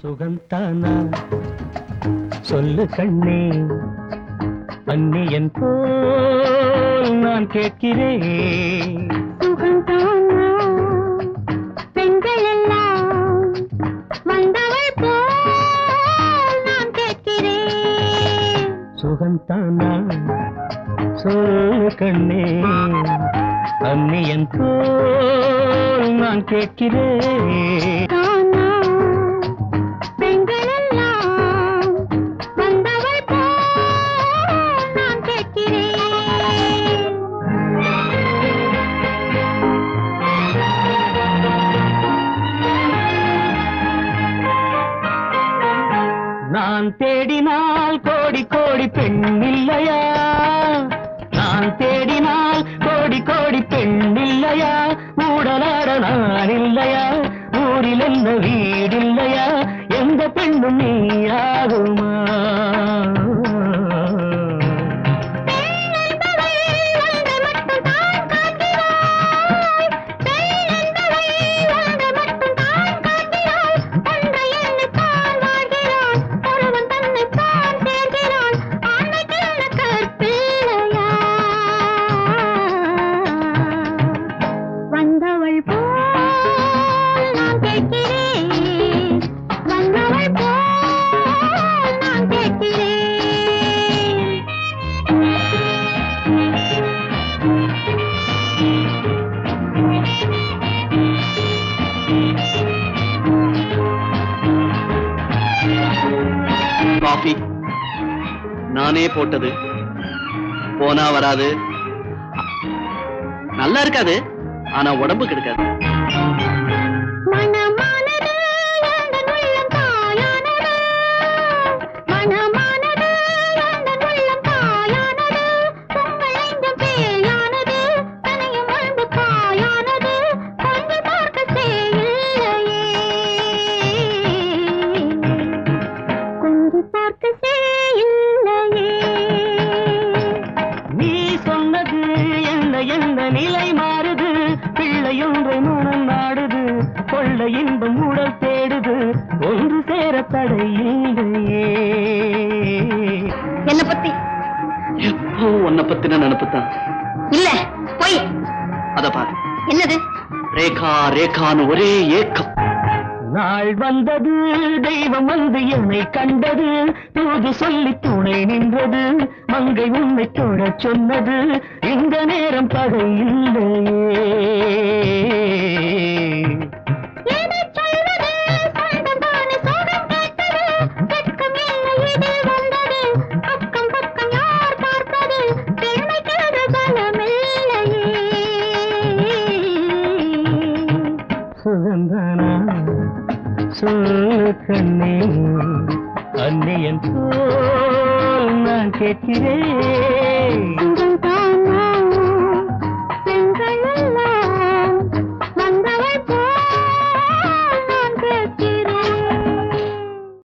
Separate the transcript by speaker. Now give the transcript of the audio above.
Speaker 1: சுகந்தானா சொல்லு கண்ணே, அந்நியன் போல் நான் கேட்கிறேன்.
Speaker 2: சுகந்தானா பெண்கள் எல்லாம் வந்தவள் போல் நான் கேட்கிறேன்.
Speaker 1: சுகந்தானா சொல்லு கண்ணே, அந்நியன் போல் நான் கேட்கிறேன். நான் தேடினால் கோடி கோடி பெண் இல்லையா, நான் தேடினால் கோடி கோடி பெண் இல்லையா, ஊடலாட நான் இல்லையா, ஊரில் என்ன வீடில்லையா, எந்த பெண்ணும் நீயாகுமா?
Speaker 3: காஃபி நானே போட்டது, போனா வராது, நல்லா இருக்காது, ஆனா உடம்பு கெடுக்காது.
Speaker 1: நிலை மாறுது, பிள்ளையொன்றை மனம் நாடுது, கொள்ள இன்பம் உடல் தேடுது, ஒன்று சேர தடையில்லையே.
Speaker 2: என்ன பத்தி?
Speaker 3: எப்போ உன்னை பத்தின நினைப்புத்தான்.
Speaker 2: இல்ல போய்
Speaker 3: அத பாரு.
Speaker 2: என்னது?
Speaker 3: ரேகா ரேகான்னு ஒரே ஏக்கம்.
Speaker 1: நாள் வந்தது, தெய்வம் வந்து என்னை கண்டது, தூது சொல்லி துணை நின்றது, மங்கை உன்னை தொட சொன்னது, இந்த நேரம் பகை இல்லையே. சுகந்தானா சொல்லு கண்ணே, அந்நியன் போல் நான் கேட்கிறேன்.